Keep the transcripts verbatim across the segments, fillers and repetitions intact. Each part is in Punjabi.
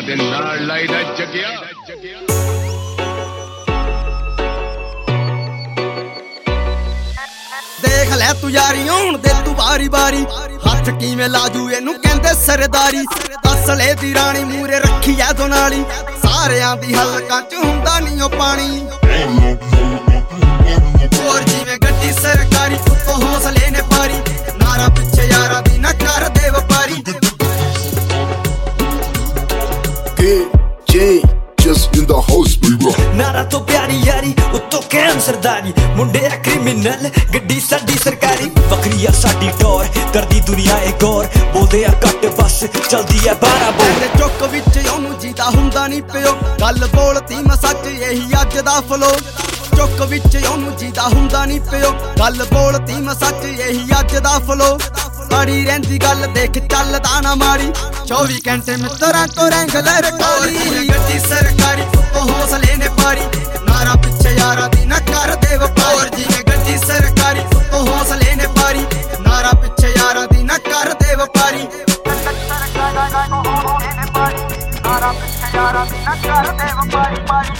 ਤੇ ਨਾਲ ਲਾਈਦਾ ਜਗਿਆ। ਦੇਖ ਲੈ ਤੂੰ ਯਾਰੀ ਹੁਣ ਦੇ ਤੂੰ ਵਾਰੀ ਵਾਰੀ ਹੱਥ ਕਿਵੇਂ ਲਾਜੂ ਇਹਨੂੰ ਕਹਿੰਦੇ ਸਰਦਾਰੀ। ਅਸਲੇ ਦੀ ਰਾਣੀ ਮੂਰੇ ਰੱਖੀ ਐ ਦੋਨਾਲੀ ਸਾਰਿਆਂ ਦੀ ਹਲਕਾਂ ਚ ਹੁੰਦਾ ਨੀ ਉਹ ਪਾਣੀ। ਹੋਰ ਜਿਵੇਂ ਗੱਡੀ ਸਰਕਾਰੀ ਉੱਤੋਂ ਹੌਸਲੇ ਨੇ ਪਾਰੀ ਨਾਰਾ ਪਿੱਛੇ ਯਾਰਾਂ ਦੀ ਨਾ ਕਰ ਦੇ ਵਪਾਰੀ। Just in the house, baby. ਨਾਰਾ ਤੋਂ ਪਿਆਰੀ ਯਾਰੀ ਉੱਤੋਂ ਕਹਿਣ ਸਰਦਾਰੀ ਮੁੰਡੇ ਆ ਕ੍ਰਿਮੀਨਲ ਗੱਡੀ ਸਾਡੀ ਸਰਕਾਰੀ। ਵੱਖਰੀ ਆ ਸਾਡੀ ਟੌਰ ਕਰਦੀ ਦੁਨੀਆ ਇਹ ਗੌਰ ਬੋਲਦੇ ਆ ਘੱਟ ਬਸ ਚਲਦੀ ਆ ਬਾਰਾਂ ਬੋਲ। ਚੁੱਕ ਵਿੱਚ ਉਹਨੂੰ ਜੀਦਾ ਹੁੰਦਾ ਨੀ ਪਿਓ ਗੱਲ ਬੋਲਤੀ ਮੈਂ ਸੱਚ ਇਹੀ ਅੱਜ ਦਾ ਫਲੋ। ਚੁੱਕ ਵਿੱਚ ਉਹਨੂੰ ਜੀਦਾ ਹੁੰਦਾ ਨੀ ਪਿਓ ਗੱਲ ਬੋਲਤੀ ਮੈਂ ਸੱਚ ਇਹੀ ਅੱਜ ਦਾ ਫਲੋ। ਬੜੀ ਰਹਿੰਦੀ ਗੱਲ ਦੇਖ ਚੱਲਦਾ ਨਾ ਮਾੜੀ ਚੌਵੀ ਘੰਟੇ ਮਿੱਤਰਾਂ ਕੋ ਰੈਂਗਲਰ ਕਾਲੀ। ਗੱਡੀ ਸਰਕਾਰੀ ਉੱਤੋਂ ਹੌਸਲੇ ਨੇ ਪਾਰੀ ਨਾਰਾ ਪਿੱਛੇ ਯਾਰਾਂ ਦੀ ਨਾ ਕਰ ਦੇ ਵਪਾਰ। ਜਿਵੇਂ ਗੱਡੀ ਸਰਕਾਰੀ ਉੱਤੋਂ ਹੌਸਲੇ ਨੇ ਪਾਰੀ ਨਾਰਾ ਪਿੱਛੇ ਯਾਰਾਂ ਦੀ ਨਾ ਕਰ ਦੇ ਵਪਾਰੀ। ਨਾਰਾ ਪਿੱਛੇ ਯਾਰਾਂ ਦੀ ਨਾ ਕਰ ਦੇ ਵਪਾਰੀ ਪਾਰੀ।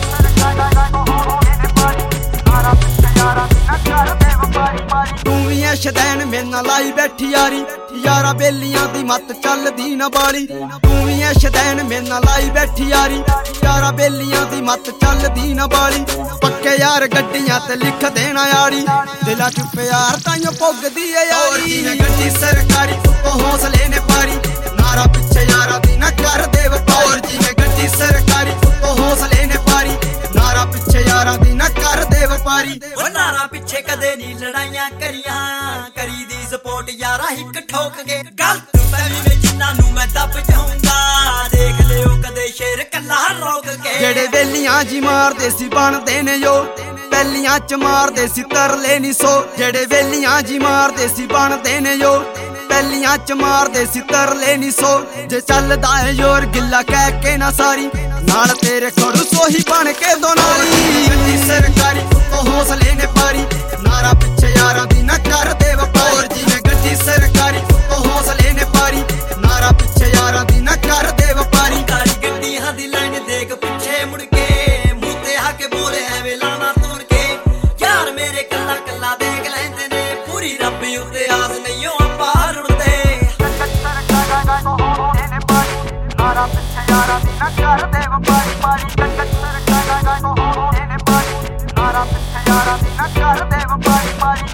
ਨਾਰਾ ਪਿੱਛੇ ਯਾਰਾਂ ਦੀ ਨਾ ਕਰ ਦੇ ਵਪਾਰੀ ਪਾਰੀ। ਤੂੰ ਵੀ ਐ ਸ਼ਦੈਨ ਮੇਰੇ ਨਾਲ ਲਾਈ ਬੈਠੀ ਯਾਰੀ ਯਾਰਾ ਬੇਲੀਆਂ ਦੀ ਮੱਤ ਚੱਲਦੀ ਨਾ ਬਾਲੀ। ਤੂੰ ਵੀ ਐ ਸ਼ਦੈਨ ਮੇਰੇ ਨਾਲ ਲਾਈ ਬੈਠੀ ਯਾਰੀ ਯਾਰਾ ਬੇਲੀਆਂ ਦੀ ਮੱਤ ਚੱਲਦੀ ਨਾ ਬਾਲੀ। ਪੱਕੇ ਯਾਰ ਗੱਡੀਆਂ ਤੇ ਲਿਖ ਦੇਣਾ ਯਾਰੀ ਦਿਲਾਂ ਚ ਪਿਆਰ ਤਾਈਓ ਪੁੱਗਦੀ ਏ ਯਾਰੀ। ਜਿਵੇਂ ਗੱਡੀ ਸਰਕਾਰੀ ਉੱਤੋਂ ਹੌਸਲੇ ਨੇ ਪਾਰੀ ਨਾਰਾ ਪਿੱਛੇ ਯਾਰਾਂ ਦੀ ਨਾ ਕਰ ਦੇ ਵਪਾਰ। ਜਿਵੇਂ ਗੱਡੀ ਸਰਕਾਰੀ ਉੱਤੋਂ ਹੌਸਲੇ ਨੇ ਪਾਰੀ ਨਾਰਾ ਪਿੱਛੇ ਯਾਰਾਂ ਦੀ ਨਾ ਕਰ ਦੇ ਵਪਾਰੀ। ਉਹ ਨਾਰਾ ਪਿੱਛੇ ਕਦੇ ਨਹੀਂ ਲੜਾਈਆਂ ਕਰੀਆਂ ਕਰੀ ਦੀ ਸਪੋਰਟ ਯਾਰਾ ਹਿੱਕ ਠੋਕ ਕੇ। ਗਲਤ ਫਹਿਮੀ ਜਿਨ੍ਹਾਂ ਨੂੰ ਮੈਂ ਦੱਬ ਜਾਊਂਗਾ ਦੇਖ ਲਿਓ ਕਦੇ ਸ਼ੇਰ ਕੱਲਾ ਰੋਕ ਕੇ। ਜਿਹੜੇ ਵੇਲੀਆਂ ਜੀ ਮਾਰਦੇ ਸੀ ਬਣਦੇ ਨੇ ਜੋ ਪਹਿਲੀਆਂ ਚ ਮਾਰਦੇ ਸੀ ਤਰਲੇ ਨੀ ਸੋ। ਜਿਹੜੇ ਵੇਲੀਆਂ ਜੀ ਮਾਰਦੇ ਸੀ ਬਣਦੇ ਨੇ ਜੋ ਪਹਿਲੀਆਂ ਚ ਮਾਰਦੇ ਸੀ ਤਰਲੇ ਨੀ ਸੋ। ਜੇ ਚੱਲਦਾ ਏ ਜ਼ੋਰ ਗਿੱਲਾ ਕਹਿ ਕੇ ਨਾ ਸਾਰੀ ਨਾਲ ਤੇਰੇ ਖੜੂ ਸੋਹੀ ਬਣ ਕੇ ਦੋਨਾਲੀ। ਗੱਡੀ ਸਰਕਾਰੀ ਉੱਤੋਂ ਹੌਸਲੇ ਨੇ ਪਾਰੀ ਨਾਰਾ ਪਿੱਛੇ ਯਾਰਾਂ ਦੀ ਨਾ ਕਰ ਦੇ ਵਪਾਰ। ਜਿਵੇਂ ਗੱਡੀ ਸਰਕਾਰੀ ਉੱਤੋਂ ਹੌਸਲੇ ਨੇ ਪਾਰੀ ਨਾਰਾ ਪਿੱਛੇ ਯਾਰਾਂ ਦੀ ਨਾ ਕਰ ਦੇ ਵਪਾਰੀ। ਕਾਲੀ ਗੱਡੀਆਂ ਦੀ ਲਾਈਨ ਦੇਖ ਪਿੱਛੇ ਮੁੜ ਕੇ ਮੂੰਹ ਤੇ ਹੱਕ ਬੋਲੇ ਐਵੇਂ ਲਾਣਾ ਤੋੜ ਕੇ। ਯਾਰ ਮੇਰੇ ਕੱਲਾ ਕੱਲਾ ਦੇਖ ਲੈਂਦੇ ਨੇ ਪੂਰੀ ਰੱਬ ਉੱਤੇ ਆਸ ਨਹੀਂ ਉਹ ਆਪਾਂ ਰੁੜਦੇ। ਨਾਰਾ ਪਿੱਛੇ ਯਾਰਾਂ ਦੀ ਨਾ ਕਰ ਦੇ ਵਪਾਰੀ ਪਾਰੀ। ਨਾਰਾ ਪਿੱਛੇ ਯਾਰਾਂ ਦੀ ਨਾ ਕਰ ਦੇ ਵਪਾਰੀ ਪਾਰੀ।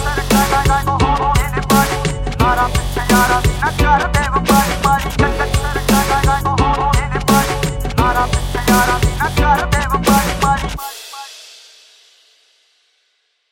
ਨਾਰਾ ਪਿੱਛੇ ਯਾਰਾਂ ਦੀ ਨਾ ਕਰ ਦੇ ਵਪਾਰੀ ਪਾਰੀ। ਨਾਰਾ ਪਿੱਛੇ ਯਾਰਾਂ ਦੀ ਨਾ ਕਰ ਦੇ